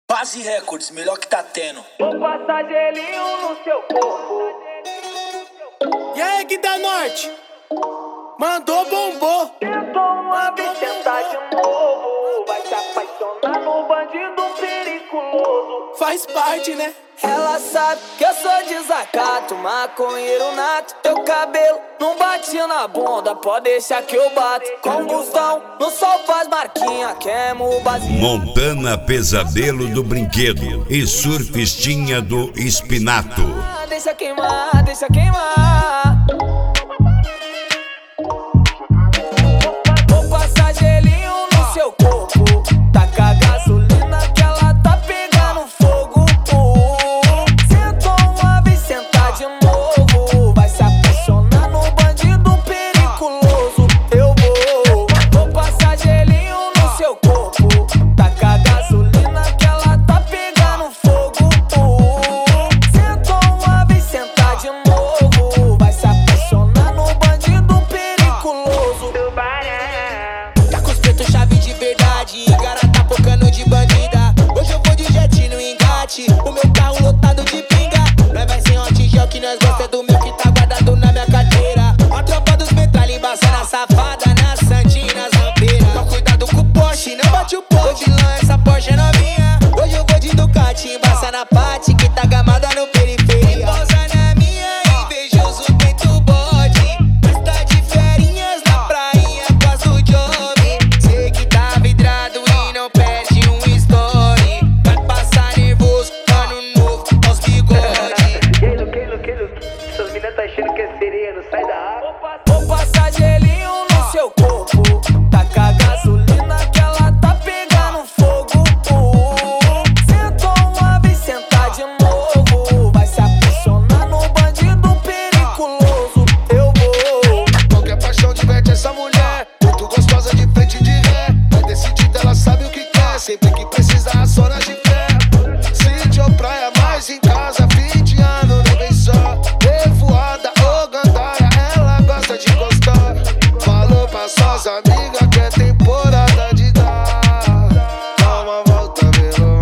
Base Records, melhor que tá tendo. Vou passar gelinho no seu corpo. E aí, Gui da Norte? Mandou, bombou. Tentou uma vez, tentar de novo. Vai se apaixonar no bandido periculoso. Faz parte, né? Ela sabe que eu sou desacato, maconheiro nato. Teu cabelo não bate na bunda, pode deixar que eu bato. Combustão, no sol faz marquinha, queimo o basinho. Montana Pesadelo do Brinquedo e Surfistinha do Espinato. Deixa queimar, deixa queimar. Vou passar gelinho no seu corpo. Taca gasolina que ela tá pegando fogo. Sentou uma vez, sentar de novo. Vai se apaixonar no bandido periculoso. Eu vou passar gelinho no seu corpo. Taca gasolina que ela tá pegando fogo. Sentou uma vez, sentar de novo. Vai se apaixonar no bandido periculoso. Tá com os pretos chave de verdade, garota pocando de bandida. Hoje eu vou de jet no engate, o meu carro lotado de pinga. Nós vai sem hot gel que nós gosta do meu que tá guardado na minha carteira. A tropa dos metralha embaçando a safada na Santinha, nas rampeiras. Toma cuidado com o Porsche, não bate o pote. De lã essa Porsche é novinha. Hoje eu vou de Ducati, embaça na Pati que tá gamada no periferia. Pousa na minha, invejoso peito bode. Mas tá de ferinhas na prainha, quase o job. Sei que tá vidrado e não perde um story. Vai passar nervoso, ano novo, aos bigode. Queilo, essas meninas tá achando que é sereia, não sai da água. Vou passar gelinho no seu corpo. Taca gasolina que ela tá pegando fogo. Sentou uma vez, sentar de novo. Vai se apaixonar no bandido periculoso. Eu vou. Qualquer paixão diverte essa mulher. Muito gostosa de frente de ré. Vai decidida, ela sabe o que quer. Sempre que precisa, as horas de fé. Sítio ou praia, mais em casa. Fim de ano, não vem só. Revoada ou gandaia, ela gosta de gostar. Falou pra suas amigas que é temporada de dar. Dá uma volta pelo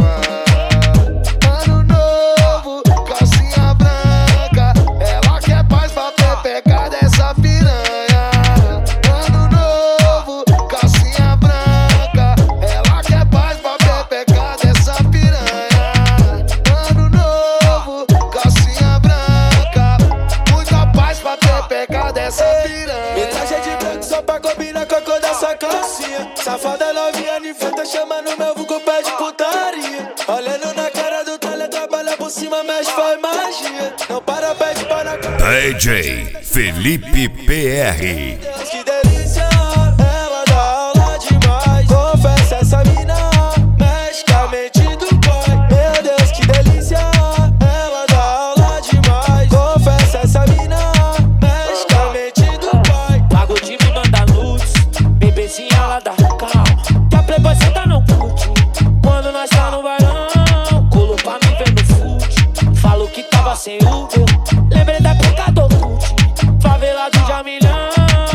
mar. Ano novo, calcinha branca. Ela quer paz pra pegar dessa piranha. Ano novo, calcinha branca. Ela quer paz pra pegar dessa piranha. Ano novo, calcinha branca. Muita paz pra pegar dessa piranha. Me traje de branco só pra combinar com a cor dessa calcinha. Safada novinha de frente, chamando meu vulgo pé de putaria. Olhando na cara do tralha, trabalha por cima, mexe, faz magia. Não para, pede para DJ Felipe PR. Deus, que delícia, ela dá aula demais. Confessa essa mina, mexe com a mente do pai. Meu Deus, que delícia, ela dá aula demais. Confessa essa mina, mexe com a mente do pai. Pago de me mandar nudes, bebezinha lá da calma. Que a playboy cê tá não curte. Quando nós tá no bailão, colo pra me ver no fute. Falo que tava sem Uber, lembrei da época do cult. Favela do Jamilhão,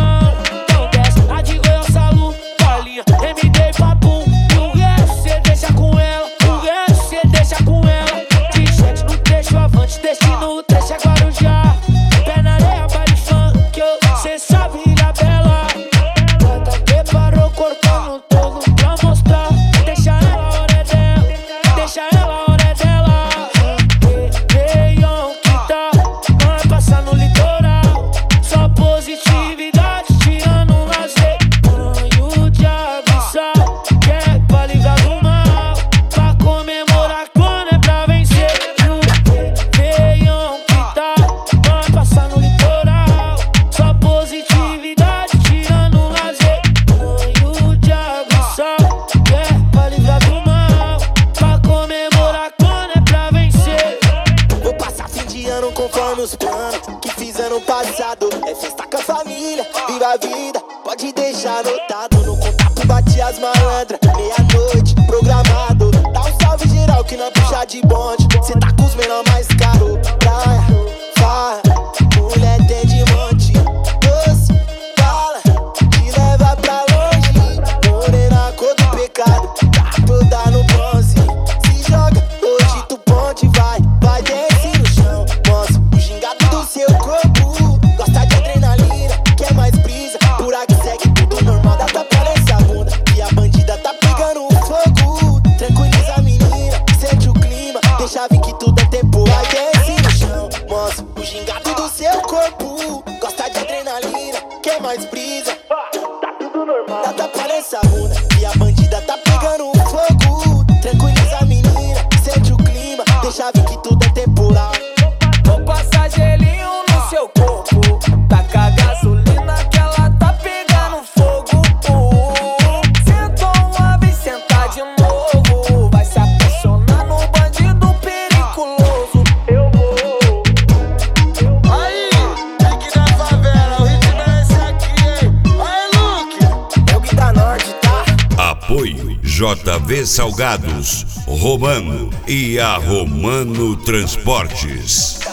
então desce a de Goiás, Salu, Paulinha, MD e Papum. E o resto cê deixa com ela, o resto cê deixa com ela. T-shirt no trecho avante, destino o trecho é Guarujá. Pé na areia, baile funk, cê sabe ilha bela. Bota preparou, cortando todo pra mostrar. Deixa ela, a hora é dela, deixa ela, a hora é dela. Réveillon que tá, vai passar no litoral. Só positividade, tirando um lazer. Banho de água e sal, que é pra livrar do mal. Pra comemorar quando é pra vencer. Réveillon que tá, vai passar no litoral. Só positividade, tirando um lazer. Banho de água e sal, que é pra livrar do mal. Pra comemorar quando é pra vencer. Vou passar fim de ano conforme os planos que fizeram no passado. É festa com a família, viva a vida, pode deixar anotado. No contato bate as malandras, meia-noite, programado. Dá um salve geral que não puxa de bonde. Cê tá com os menor mais caro. Praia, farra, mulher tem de monte. Doce, bala, te leva pra longe. Morena, cor do pecado, tá toda no bronze. Se joga tudo é temporal. Desce no chão, mostra o gingado do seu corpo. Gosta de adrenalina, quer mais brisa. Tá tudo normal. Dá tapa nessa bunda e a bandida tá pegando fogo. Tranquiliza a menina, sente o clima. Deixa ver que tudo é temporal. Vou passar gelinho no seu corpo. Taca gasolina que ela tá pegando fogo. Sentou uma vez, senta de novo. Vai se apaixonar no bandido periculoso. Eu vou. Aí, Luke da favela, o ritmo é esse aqui, hein? Aí, Luke. É o que da norte, tá? Apoio JV Salgados, Romano e a Romano Transportes.